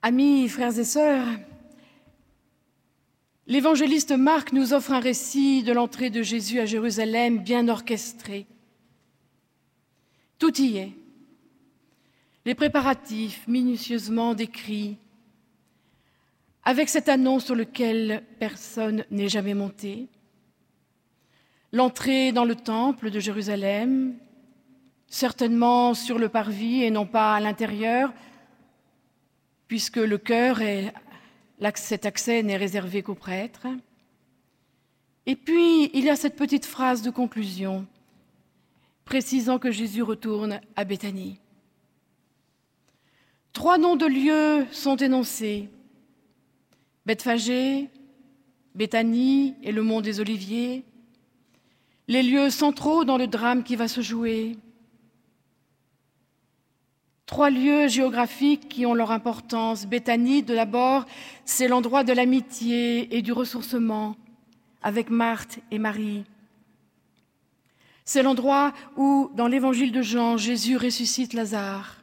Amis, frères et sœurs, l'évangéliste Marc nous offre un récit de l'entrée de Jésus à Jérusalem bien orchestré. Tout y est. Les préparatifs minutieusement décrits, avec cette annonce sur laquelle personne n'est jamais monté. L'entrée dans le temple de Jérusalem, certainement sur le parvis et non pas à l'intérieur, puisque le chœur cet accès n'est réservé qu'aux prêtres. Et puis, il y a cette petite phrase de conclusion, précisant que Jésus retourne à Béthanie. 3 noms de lieux sont énoncés, Bethphagée, Béthanie et le mont des Oliviers, les lieux centraux dans le drame qui va se jouer. 3 lieux géographiques qui ont leur importance. Béthanie, de d'abord, c'est l'endroit de l'amitié et du ressourcement avec Marthe et Marie. C'est l'endroit où, dans l'évangile de Jean, Jésus ressuscite Lazare.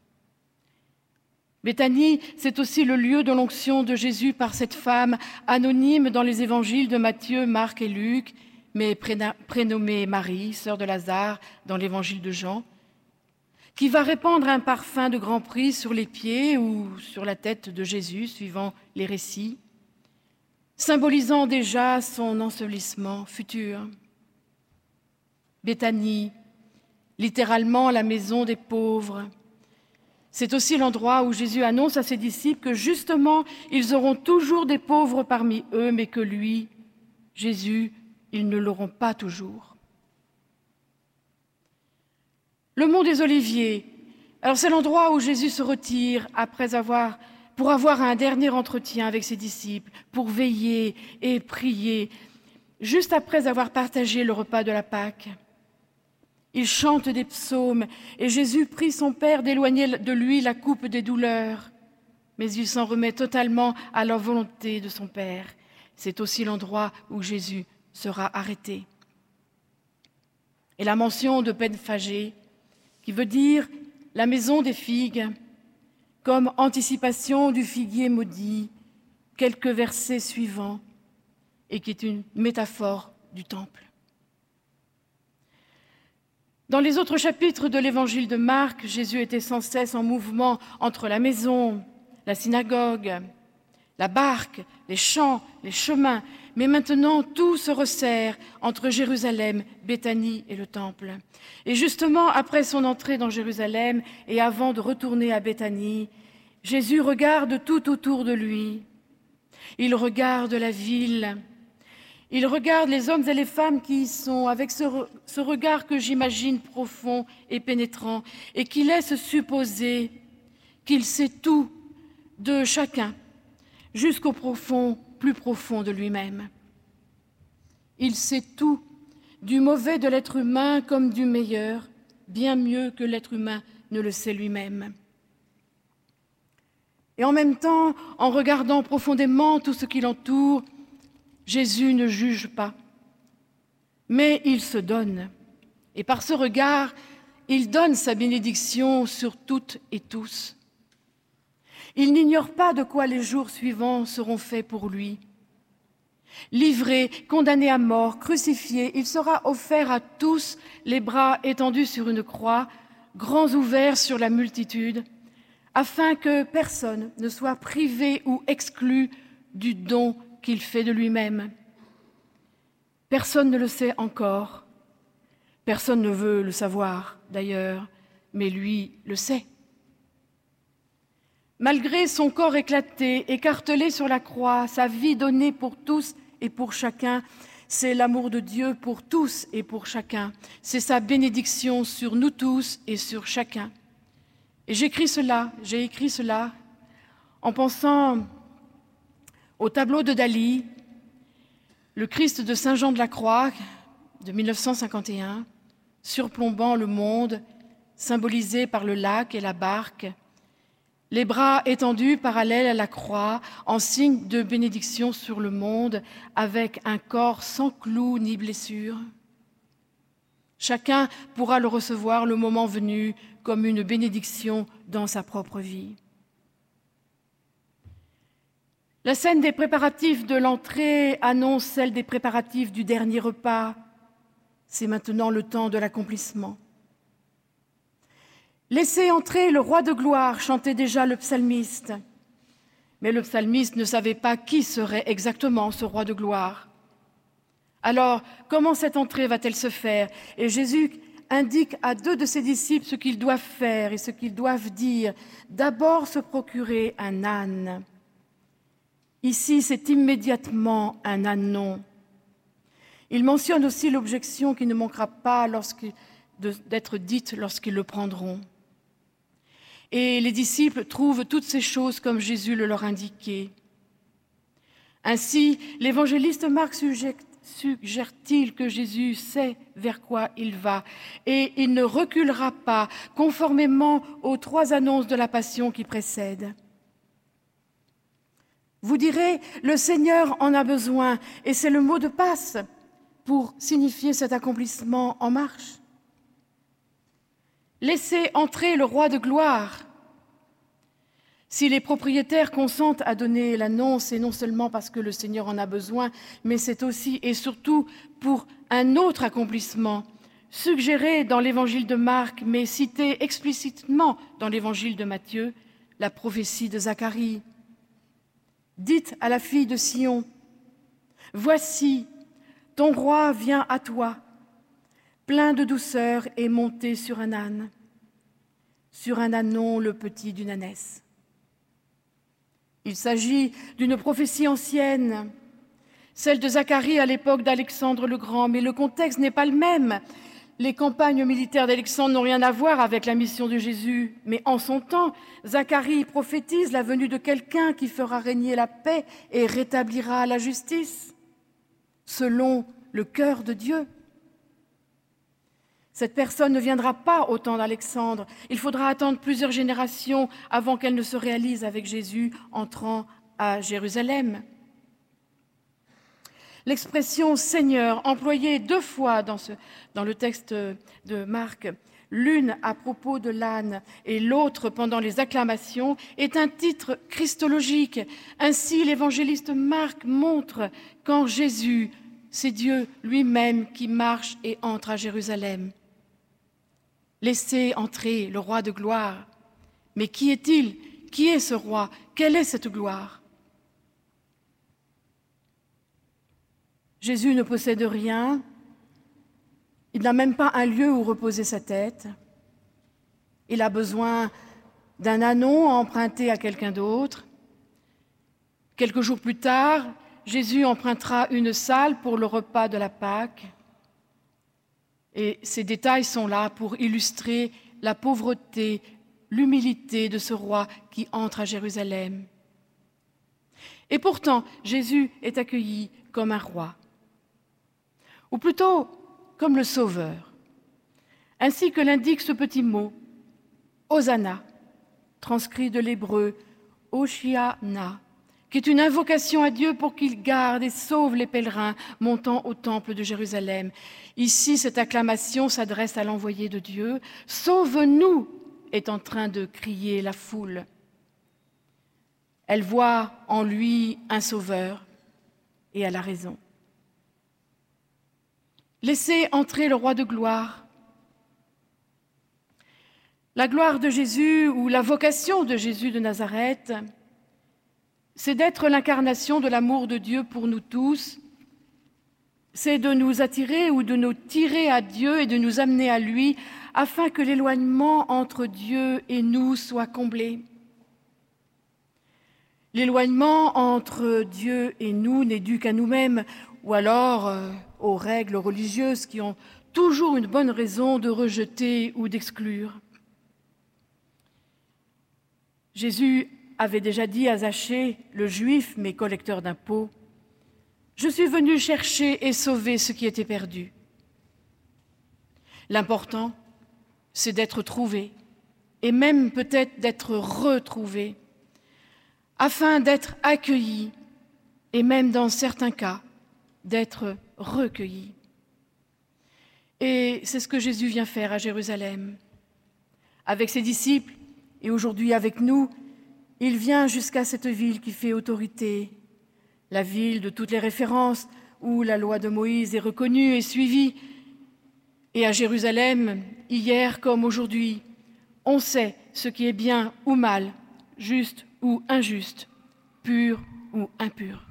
Béthanie, c'est aussi le lieu de l'onction de Jésus par cette femme anonyme dans les évangiles de Matthieu, Marc et Luc, mais prénommée Marie, sœur de Lazare, dans l'évangile de Jean, qui va répandre un parfum de grand prix sur les pieds ou sur la tête de Jésus, suivant les récits, symbolisant déjà son ensevelissement futur. Béthanie, littéralement la maison des pauvres. C'est aussi l'endroit où Jésus annonce à ses disciples que justement, ils auront toujours des pauvres parmi eux, mais que lui, Jésus, ils ne l'auront pas toujours. Le mont des Oliviers, alors c'est l'endroit où Jésus se retire pour avoir un dernier entretien avec ses disciples, pour veiller et prier, juste après avoir partagé le repas de la Pâque. Il chante des psaumes et Jésus prie son Père d'éloigner de lui la coupe des douleurs, mais il s'en remet totalement à la volonté de son Père. C'est aussi l'endroit où Jésus sera arrêté. Et la mention de Bethphagée, qui veut dire la maison des figues, comme anticipation du figuier maudit, quelques versets suivants, et qui est une métaphore du temple. Dans les autres chapitres de l'évangile de Marc, Jésus était sans cesse en mouvement entre la maison, la synagogue, la barque, les champs, les chemins, mais maintenant tout se resserre entre Jérusalem, Béthanie et le temple. Et justement, après son entrée dans Jérusalem et avant de retourner à Béthanie, Jésus regarde tout autour de lui. Il regarde la ville. Il regarde les hommes et les femmes qui y sont, avec ce regard que j'imagine profond et pénétrant, et qui laisse supposer qu'il sait tout de chacun, jusqu'au plus profond de lui-même. Il sait tout, du mauvais de l'être humain comme du meilleur, bien mieux que l'être humain ne le sait lui-même. Et en même temps, en regardant profondément tout ce qui l'entoure, Jésus ne juge pas, mais il se donne. Et par ce regard, il donne sa bénédiction sur toutes et tous. Il n'ignore pas de quoi les jours suivants seront faits pour lui. Livré, condamné à mort, crucifié, il sera offert à tous, les bras étendus sur une croix, grands ouverts sur la multitude, afin que personne ne soit privé ou exclu du don qu'il fait de lui-même. Personne ne le sait encore. Personne ne veut le savoir, d'ailleurs, mais lui le sait. Malgré son corps éclaté, écartelé sur la croix, sa vie donnée pour tous et pour chacun, c'est l'amour de Dieu pour tous et pour chacun. C'est sa bénédiction sur nous tous et sur chacun. Et j'ai écrit cela en pensant au tableau de Dali, le Christ de Saint-Jean de la Croix de 1951, surplombant le monde, symbolisé par le lac et la barque, les bras étendus parallèles à la croix, en signe de bénédiction sur le monde, avec un corps sans clous ni blessures. Chacun pourra le recevoir le moment venu comme une bénédiction dans sa propre vie. La scène des préparatifs de l'entrée annonce celle des préparatifs du dernier repas. C'est maintenant le temps de l'accomplissement. « Laissez entrer le roi de gloire » chantait déjà le psalmiste. Mais le psalmiste ne savait pas qui serait exactement ce roi de gloire. Alors, comment cette entrée va-t-elle se faire? Et Jésus indique à 2 de ses disciples ce qu'ils doivent faire et ce qu'ils doivent dire. D'abord, se procurer un âne. Ici, c'est immédiatement un ânon. Il mentionne aussi l'objection qui ne manquera pas d'être dite lorsqu'ils le prendront. Et les disciples trouvent toutes ces choses comme Jésus le leur indiquait. Ainsi, l'évangéliste Marc suggère-t-il que Jésus sait vers quoi il va et il ne reculera pas, conformément aux 3 annonces de la Passion qui précèdent. Vous direz, le Seigneur en a besoin, et c'est le mot de passe pour signifier cet accomplissement en marche. Laissez entrer le roi de gloire. Si les propriétaires consentent à donner l'annonce, c'est non seulement parce que le Seigneur en a besoin, mais c'est aussi et surtout pour un autre accomplissement, suggéré dans l'évangile de Marc, mais cité explicitement dans l'évangile de Matthieu, la prophétie de Zacharie. Dites à la fille de Sion, « Voici, ton roi vient à toi, plein de douceur et monté sur un âne, sur un ânon le petit d'une ânesse. » Il s'agit d'une prophétie ancienne, celle de Zacharie à l'époque d'Alexandre le Grand, mais le contexte n'est pas le même. Les campagnes militaires d'Alexandre n'ont rien à voir avec la mission de Jésus, mais en son temps, Zacharie prophétise la venue de quelqu'un qui fera régner la paix et rétablira la justice, selon le cœur de Dieu. Cette personne ne viendra pas au temps d'Alexandre. Il faudra attendre plusieurs générations avant qu'elle ne se réalise avec Jésus entrant à Jérusalem. L'expression « Seigneur » employée 2 fois dans le texte de Marc, l'une à propos de l'âne et l'autre pendant les acclamations, est un titre christologique. Ainsi, l'évangéliste Marc montre qu'en Jésus, c'est Dieu lui-même qui marche et entre à Jérusalem. Laissez entrer le roi de gloire. Mais qui est-il? Qui est ce roi? Quelle est cette gloire? Jésus ne possède rien, il n'a même pas un lieu où reposer sa tête. Il a besoin d'un ânon emprunté à quelqu'un d'autre. Quelques jours plus tard, Jésus empruntera une salle pour le repas de la Pâque. Et ces détails sont là pour illustrer la pauvreté, l'humilité de ce roi qui entre à Jérusalem. Et pourtant, Jésus est accueilli comme un roi, ou plutôt comme le Sauveur, ainsi que l'indique ce petit mot, Hosanna, transcrit de l'hébreu Hoshiana, qui est une invocation à Dieu pour qu'il garde et sauve les pèlerins montant au temple de Jérusalem. Ici, cette acclamation s'adresse à l'envoyé de Dieu. « Sauve-nous » est en train de crier la foule. Elle voit en lui un sauveur, et elle a raison. Laissez entrer le roi de gloire. La gloire de Jésus ou la vocation de Jésus de Nazareth, c'est d'être l'incarnation de l'amour de Dieu pour nous tous. C'est de nous attirer ou de nous tirer à Dieu et de nous amener à lui afin que l'éloignement entre Dieu et nous soit comblé. L'éloignement entre Dieu et nous n'est dû qu'à nous-mêmes ou alors aux règles religieuses qui ont toujours une bonne raison de rejeter ou d'exclure. Jésus avait déjà dit à Zachée, le juif mais collecteur d'impôts, « Je suis venu chercher et sauver ce qui était perdu. » L'important, c'est d'être trouvé, et même peut-être d'être retrouvé, afin d'être accueilli, et même dans certains cas, d'être recueilli. Et c'est ce que Jésus vient faire à Jérusalem. Avec ses disciples, et aujourd'hui avec nous, il vient jusqu'à cette ville qui fait autorité, la ville de toutes les références où la loi de Moïse est reconnue et suivie. Et à Jérusalem, hier comme aujourd'hui, on sait ce qui est bien ou mal, juste ou injuste, pur ou impur.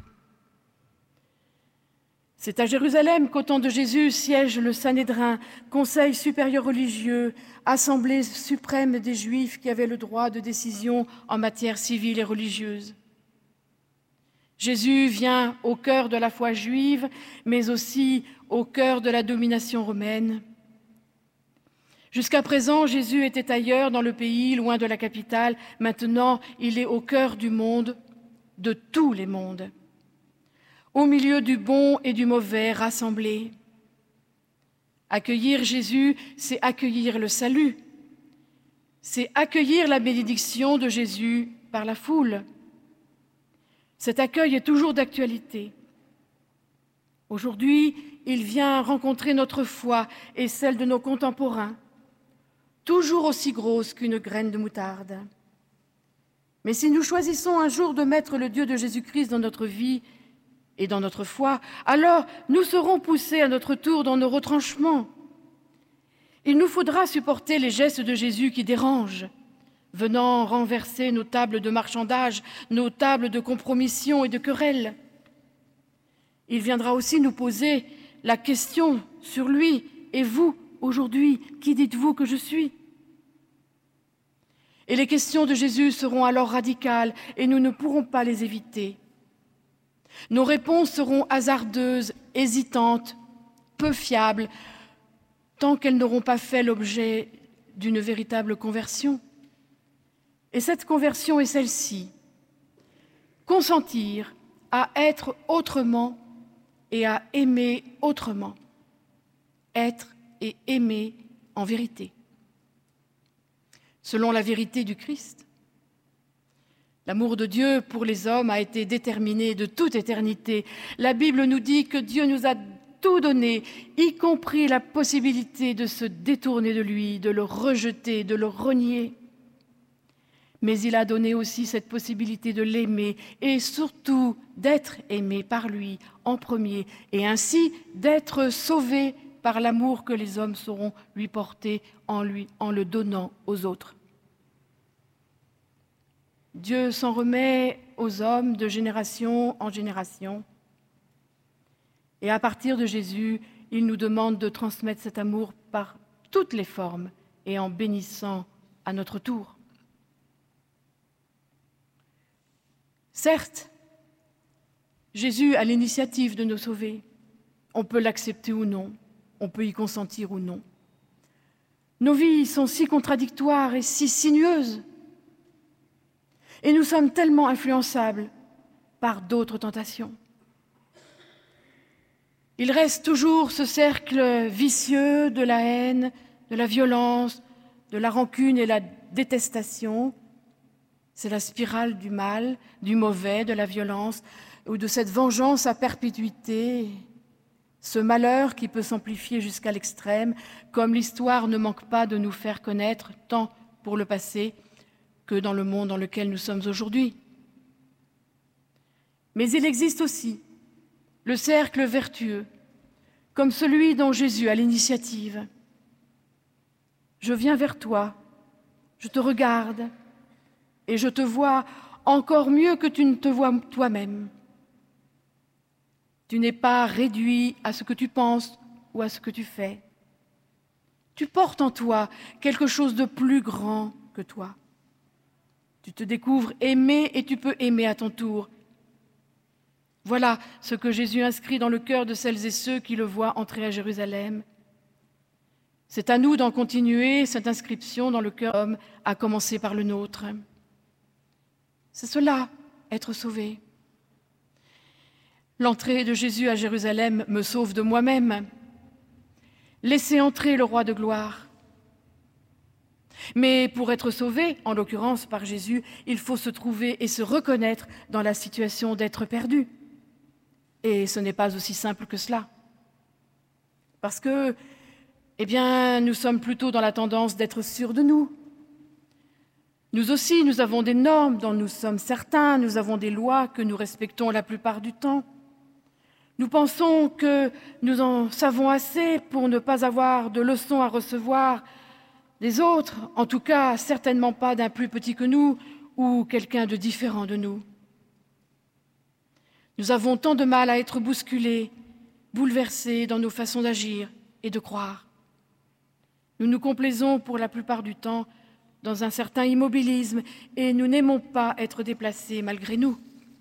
C'est à Jérusalem qu'au temps de Jésus siège le Sanhédrin, conseil supérieur religieux, assemblée suprême des Juifs qui avaient le droit de décision en matière civile et religieuse. Jésus vient au cœur de la foi juive, mais aussi au cœur de la domination romaine. Jusqu'à présent, Jésus était ailleurs dans le pays, loin de la capitale. Maintenant, il est au cœur du monde, de tous les mondes, au milieu du bon et du mauvais rassemblés. Accueillir Jésus, c'est accueillir le salut. C'est accueillir la bénédiction de Jésus par la foule. Cet accueil est toujours d'actualité. Aujourd'hui, il vient rencontrer notre foi et celle de nos contemporains, toujours aussi grosse qu'une graine de moutarde. Mais si nous choisissons un jour de mettre le Dieu de Jésus-Christ dans notre vie et dans notre foi, alors nous serons poussés à notre tour dans nos retranchements. Il nous faudra supporter les gestes de Jésus qui dérangent, venant renverser nos tables de marchandage, nos tables de compromission et de querelles. Il viendra aussi nous poser la question sur lui. Et vous, aujourd'hui, qui dites-vous que je suis ? Et les questions de Jésus seront alors radicales et nous ne pourrons pas les éviter. Nos réponses seront hasardeuses, hésitantes, peu fiables, tant qu'elles n'auront pas fait l'objet d'une véritable conversion. Et cette conversion est celle-ci: consentir à être autrement et à aimer autrement. Être et aimer en vérité. Selon la vérité du Christ, l'amour de Dieu pour les hommes a été déterminé de toute éternité. La Bible nous dit que Dieu nous a tout donné, y compris la possibilité de se détourner de lui, de le rejeter, de le renier. Mais il a donné aussi cette possibilité de l'aimer et surtout d'être aimé par lui en premier et ainsi d'être sauvé par l'amour que les hommes sauront lui porter en le donnant aux autres. Dieu s'en remet aux hommes de génération en génération. Et à partir de Jésus, il nous demande de transmettre cet amour par toutes les formes et en bénissant à notre tour. Certes, Jésus a l'initiative de nous sauver. On peut l'accepter ou non, on peut y consentir ou non. Nos vies sont si contradictoires et si sinueuses. Et nous sommes tellement influençables par d'autres tentations. Il reste toujours ce cercle vicieux de la haine, de la violence, de la rancune et la détestation. C'est la spirale du mal, du mauvais, de la violence, ou de cette vengeance à perpétuité, ce malheur qui peut s'amplifier jusqu'à l'extrême, comme l'histoire ne manque pas de nous faire connaître, tant pour le passé que dans le monde dans lequel nous sommes aujourd'hui. Mais il existe aussi le cercle vertueux, comme celui dont Jésus a l'initiative. Je viens vers toi, je te regarde, et je te vois encore mieux que tu ne te vois toi-même. Tu n'es pas réduit à ce que tu penses ou à ce que tu fais. Tu portes en toi quelque chose de plus grand que toi. Tu te découvres aimé et tu peux aimer à ton tour. Voilà ce que Jésus inscrit dans le cœur de celles et ceux qui le voient entrer à Jérusalem. C'est à nous d'en continuer cette inscription dans le cœur de l'homme, à commencer par le nôtre. C'est cela, être sauvé. L'entrée de Jésus à Jérusalem me sauve de moi-même. Laissez entrer le roi de gloire. Mais pour être sauvé, en l'occurrence par Jésus, il faut se trouver et se reconnaître dans la situation d'être perdu. Et ce n'est pas aussi simple que cela. Parce que, nous sommes plutôt dans la tendance d'être sûrs de nous, Nous aussi, nous avons des normes dont nous sommes certains, nous avons des lois que nous respectons la plupart du temps. Nous pensons que nous en savons assez pour ne pas avoir de leçons à recevoir des autres, en tout cas certainement pas d'un plus petit que nous ou quelqu'un de différent de nous. Nous avons tant de mal à être bousculés, bouleversés dans nos façons d'agir et de croire. Nous nous complaisons pour la plupart du temps dans un certain immobilisme et nous n'aimons pas être déplacés malgré nous.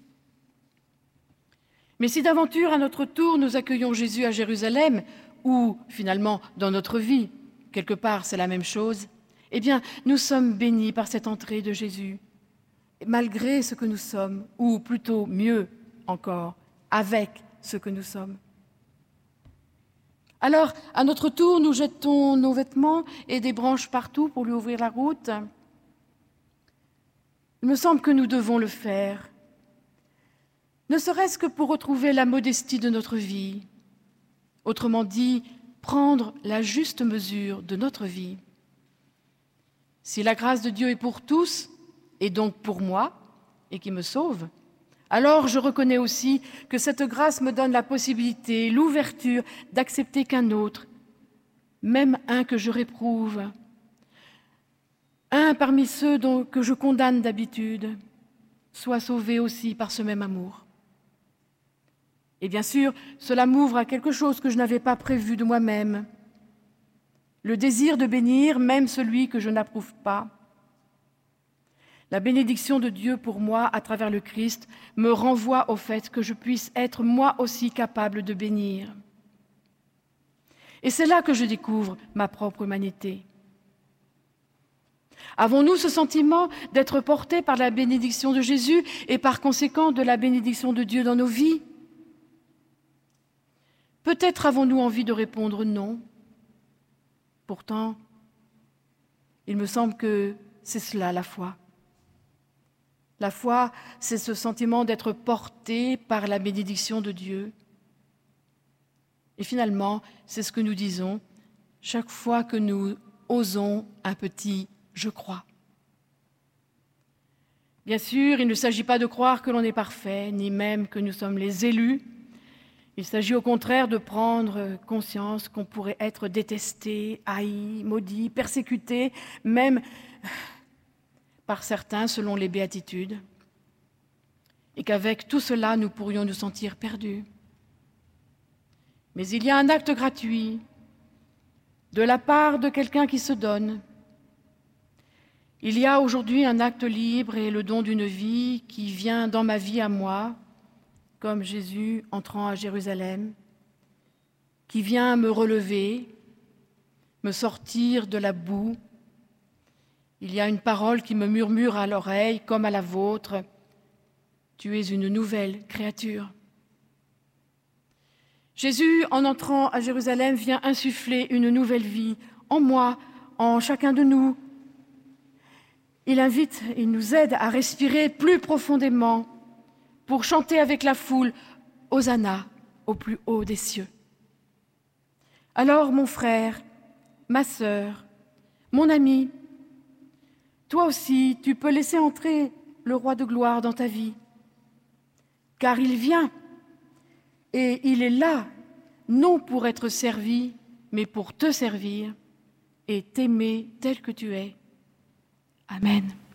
Mais si d'aventure, à notre tour, nous accueillons Jésus à Jérusalem, ou finalement dans notre vie, quelque part c'est la même chose, eh bien nous sommes bénis par cette entrée de Jésus, malgré ce que nous sommes, ou plutôt mieux encore, avec ce que nous sommes. Alors, à notre tour, nous jetons nos vêtements et des branches partout pour lui ouvrir la route. Il me semble que nous devons le faire, ne serait-ce que pour retrouver la modestie de notre vie, autrement dit, prendre la juste mesure de notre vie. Si la grâce de Dieu est pour tous, et donc pour moi, et qui me sauve, alors je reconnais aussi que cette grâce me donne la possibilité, l'ouverture d'accepter qu'un autre, même un que je réprouve, un parmi ceux que je condamne d'habitude, soit sauvé aussi par ce même amour. Et bien sûr, cela m'ouvre à quelque chose que je n'avais pas prévu de moi-même, le désir de bénir même celui que je n'approuve pas. La bénédiction de Dieu pour moi à travers le Christ me renvoie au fait que je puisse être moi aussi capable de bénir. Et c'est là que je découvre ma propre humanité. Avons-nous ce sentiment d'être portés par la bénédiction de Jésus et par conséquent de la bénédiction de Dieu dans nos vies ? Peut-être avons-nous envie de répondre non. Pourtant, il me semble que c'est cela la foi. La foi, c'est ce sentiment d'être porté par la bénédiction de Dieu. Et finalement, c'est ce que nous disons chaque fois que nous osons un petit « je crois ». Bien sûr, il ne s'agit pas de croire que l'on est parfait, ni même que nous sommes les élus. Il s'agit au contraire de prendre conscience qu'on pourrait être détesté, haï, maudit, persécuté, même par certains selon les béatitudes, et qu'avec tout cela, nous pourrions nous sentir perdus. Mais il y a un acte gratuit de la part de quelqu'un qui se donne. Il y a aujourd'hui un acte libre et le don d'une vie qui vient dans ma vie à moi, comme Jésus entrant à Jérusalem, qui vient me relever, me sortir de la boue. Il y a une parole qui me murmure à l'oreille, comme à la vôtre, « Tu es une nouvelle créature ». Jésus, en entrant à Jérusalem, vient insuffler une nouvelle vie en moi, en chacun de nous. Il nous aide à respirer plus profondément pour chanter avec la foule « Hosanna au plus haut des cieux ». Alors, mon frère, ma sœur, mon ami, toi aussi, tu peux laisser entrer le roi de gloire dans ta vie, car il vient et il est là, non pour être servi, mais pour te servir et t'aimer tel que tu es. Amen.